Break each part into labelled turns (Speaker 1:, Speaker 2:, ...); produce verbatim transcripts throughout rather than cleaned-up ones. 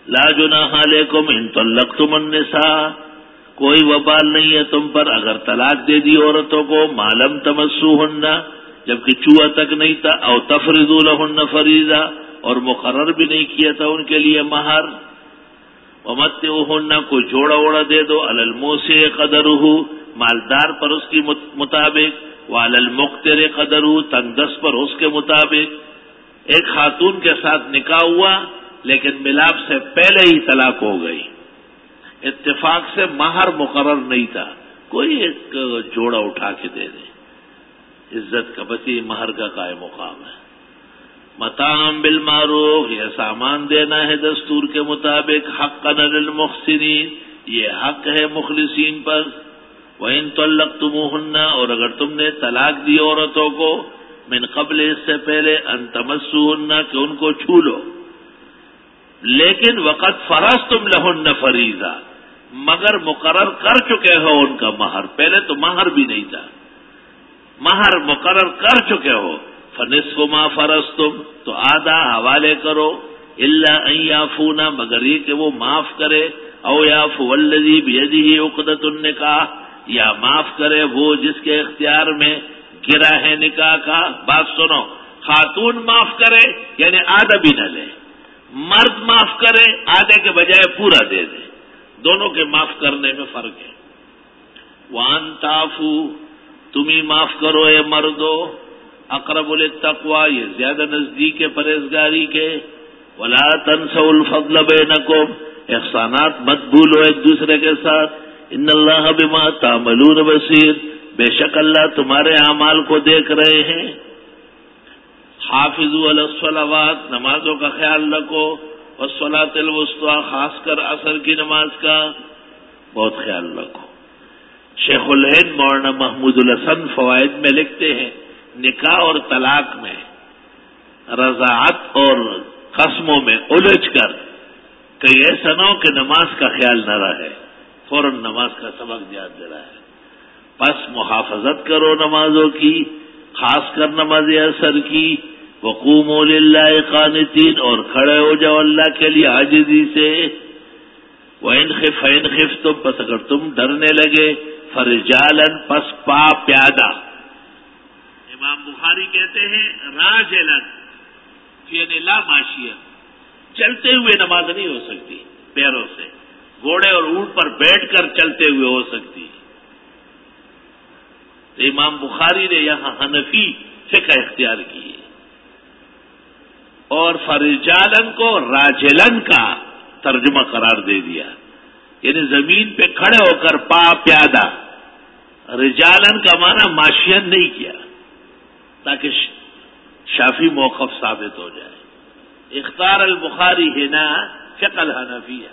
Speaker 1: لا جناح علیکم ان طلقتم النساء، کوئی وبال نہیں ہے تم پر اگر طلاق دے دی عورتوں کو، ما لم تمسوہن، جبکہ چھوا تک نہیں تھا، او تفرضوا لہن فریضہ، اور مقرر بھی نہیں کیا تھا ان کے لیے مہر، ومتعوہن، کوئی جوڑا ووڑا دے دو، علی الموسع قدرہ، مالدار پر اس کی مطابق، وعلی المقتر قدرہ، تنگ دست پر اس کے مطابق۔ ایک خاتون کے ساتھ نکاح ہوا لیکن ملاپ سے پہلے ہی طلاق ہو گئی، اتفاق سے مہر مقرر نہیں تھا، کوئی ایک جوڑا اٹھا کے دے دے، عزت کا بتی مہر کا قائم مقام ہے۔ متاعا بالمعروف، یہ سامان دینا ہے دستور کے مطابق، حقا للمحسنین، یہ حق ہے مخلصین پر۔ وَإِن طَلَّقْتُمُوهُنَّ، اور اگر تم نے طلاق دی عورتوں کو، من قبل، اس سے پہلے، ان تمسوهن، کہ ان کو چھو لو، لیکن وقت فرضتم لہن فریضہ، مگر مقرر کر چکے ہو ان کا مہر، پہلے تو مہر بھی نہیں تھا، مہر مقرر کر چکے ہو، فنصف ما فرضتم، تو آدھا حوالے کرو، الا ان یعفونا، مگر یہ کہ وہ معاف کرے، او یعفو الذی بیدہ عقدۃ النکاح، یا معاف کرے وہ جس کے اختیار میں گرا ہے نکاح کا۔ بات سنو، خاتون معاف کرے یعنی آدھا بھی نہ لے، مرد معاف کرے آدھے کے بجائے پورا دے دے، دونوں کے معاف کرنے میں فرق ہے۔ وان تعفو، تم ہی معاف کرو اے مردو، اقرب للتقوی، یہ زیادہ نزدیک ہے پرہیزگاری کے۔ ولا تنسوا الفضل بینکم، احسانات مت بھولو ایک دوسرے کے ساتھ۔ ان اللہ بما تعملون بصیر، بے شک اللہ تمہارے اعمال کو دیکھ رہے ہیں۔ حافظوا علی الصلوات، نمازوں کا خیال رکھو، والصلاۃ الوسطی، خاص کر عصر کی نماز کا بہت خیال رکھو۔ شیخ الہند مولانا محمود الحسن فوائد میں لکھتے ہیں، نکاح اور طلاق میں رضاعت اور قسموں میں الجھ کر کہیں ایسا نہ ہو کہ نماز کا خیال نہ رہے، فوراً نماز کا سبق یاد دے رہا ہے۔ پس محافظت کرو نمازوں کی، خاص کر نماز عصر کی، وقوموا للہ قانتین، اور کھڑے ہو جاؤ اللہ کے لیے عاجزی سے۔ وَإِنْ خِفْ فَإِنْ خِفْتُمْ، پس اگر تم ڈرنے لگے، فرجالن، پس پا پیادہ۔ امام بخاری کہتے ہیں راجلن، یعنی لا ماشیت، چلتے ہوئے نماز نہیں ہو سکتی پیروں سے، گھوڑے اور اونٹ پر بیٹھ کر چلتے ہوئے ہو سکتی۔ تو امام بخاری نے یہاں حنفی فقہ اختیار کی ہے، اور فرجالن کو راجلن کا ترجمہ قرار دے دیا، یعنی زمین پہ کھڑے ہو کر پا پیادہ۔ رجالن کا معنی ماشین نہیں کیا تاکہ شافی موقف ثابت ہو جائے۔ اختار البخاری ہنا فقہ الحنفیہ،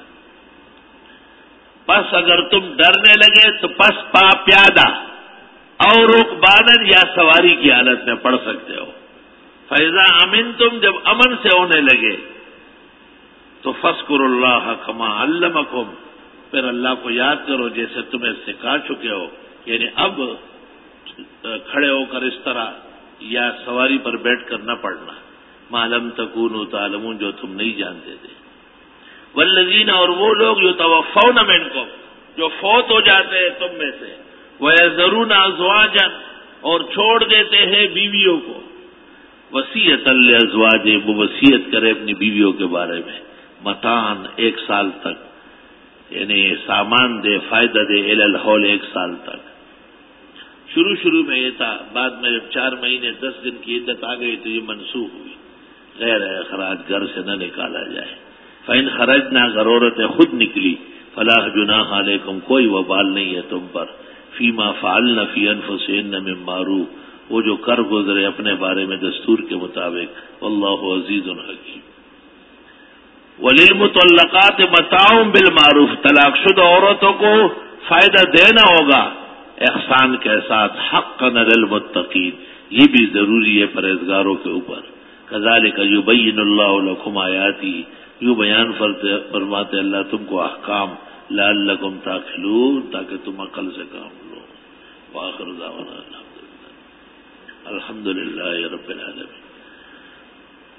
Speaker 1: پس اگر تم ڈرنے لگے تو پس پا پیادہ، اور رکبانن، یا سواری کی حالت میں پڑھ سکتے ہو۔ فیضا امن، تم جب امن سے ہونے لگے تو فذکروا اللہ کما علمکم، پھر اللہ کو یاد کرو جیسے تمہیں سکھا چکے ہو، یعنی اب کھڑے ہو کر اس طرح یا سواری پر بیٹھ کر نہ پڑھنا، ما لم تکونوا تعلمون، جو تم نہیں جانتے تھے۔ والذین، اور وہ لوگ یتوفون منکم، جو فوت ہو جاتے ہیں تم میں سے، وَيَذَرُونَ أَزْوَاجًا، اور چھوڑ دیتے ہیں بیویوں کو، وصیۃ لِأَزْوَاجِهِمْ، وہ وصیت کرے اپنی بیویوں کے بارے میں، متاعًا، ایک سال تک، یعنی سامان دے، فائدہ دے، الی الحول، ایک سال تک۔ شروع شروع میں یہ تھا، بعد میں جب چار مہینے دس دن کی عدت آ گئی تو یہ منسوخ ہوئی، غیر اخراج گھر سے نہ نکالا جائے۔ فَإِنْ خَرَجْنَا، اگر عورتیں خود نکلی، فَلَا جُنَاحَ عَلَيْكُمْ، کوئی وبال نہیں ہے تم پر، فِيمَا فَعَلْنَ فِي أَنفُسِهِنَّ مِن مَّعْرُوفٍ، وہ جو کر گزرے اپنے بارے میں دستور کے مطابق، واللہ عزیز حکیم۔ وَلِلْمُطَلَّقَاتِ مَتَاعٌ بِالْمَعْرُوفِ، طلاق شدہ عورتوں کو فائدہ دینا ہوگا احسان کے ساتھ، حقاً علی المتقین، یہ بھی ضروری ہے پرہیزگاروں کے اوپر۔ کذالک یبین اللہ لکم آیاتی، یوں بیان فرماتے اللہ تم کو احکام، لعلکم تعقلون، تاکہ تم عقل سے کام لو۔ وآخر دعوانا الحمدللہ الحمدللہ رب العالمین۔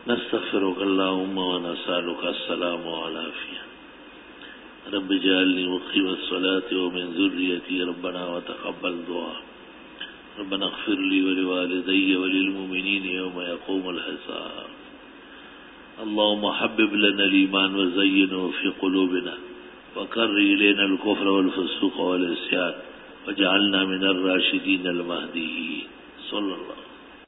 Speaker 1: نستغفرك اللهم ونسألك السلام والعافية. رب اجعلني مقيم الصلاة ومن ذريتي ربنا وتقبل دعاء. ربنا اغفر لي ولوالدي وللمؤمنين يوم يقوم الحساب. اللهم حبب لنا الإيمان وزينه في قلوبنا وكره إلينا الكفر والفسوق والعصيان واجعلنا من الراشدين المهديين. صلى الله